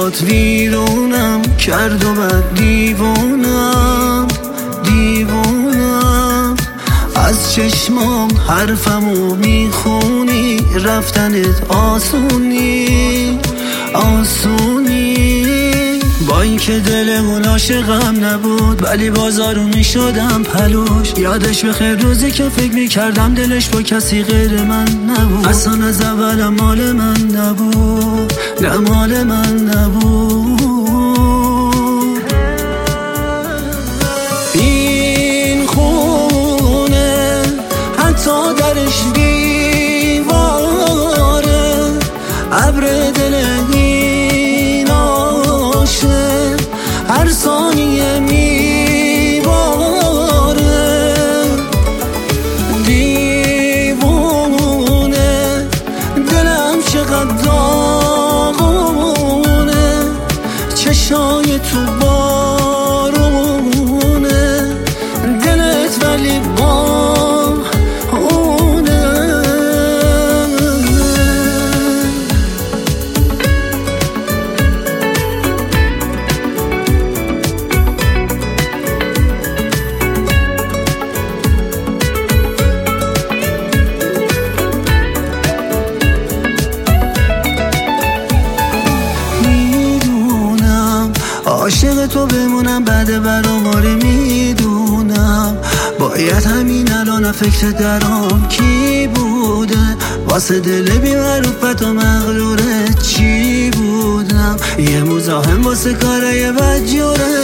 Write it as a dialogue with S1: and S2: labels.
S1: نگات ویرونم کرد و بعد دیوونم از چشمام حرفمو میخونی، رفتنت آسونی با اینکه دلمون عاشقم نبود ولی بازارونی شدم پلوش. یادش بخیر روزی که فکر میکردم دلش با کسی غیر من نبود، اصلا از اولم مال من نبود، نه مال من نبود. این خونه حتی درش دیواره، ابر دل این عاشق هر ثانیه میباره. دیوونه دلم چقدر داغونه، چشای تو بارونه، دلت ولی عاشق تو بمونم بعد براماره میدونم. باید همین الان فکر درام کی بوده، واسه دل بی‌معروفت و مغرورت چی بودم. یه مزاحم واسه کارای بدجوره،